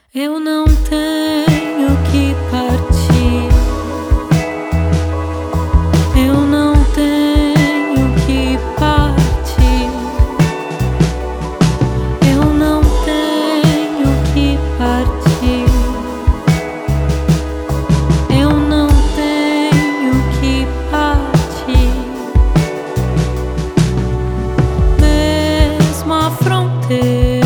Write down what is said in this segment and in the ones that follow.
Eu não tenho que partir. Eu não tenho que partir. Eu não tenho que partir. Eu não tenho que partir. Mesmo a fronteira,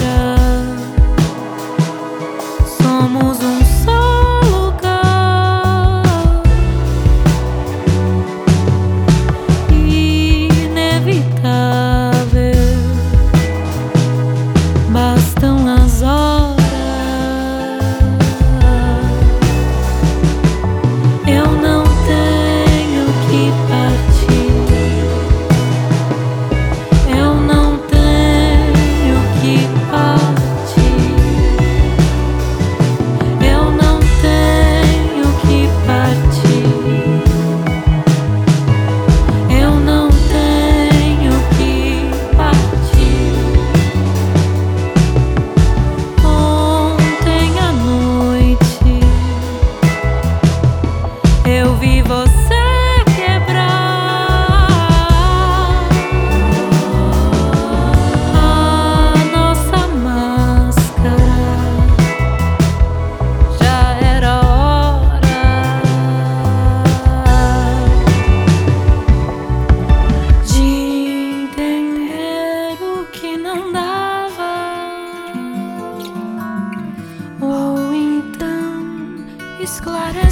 somos um só lugar, inevitável. Bastam as horas. Eu não tenho que partir. Eu não tenho que partir. Eu não tenho que partir. Eu não tenho que partir. Ontem à noite eu vi você quebrar a nossa máscara. Já era hora de entender o que não dava, ou então esclarecer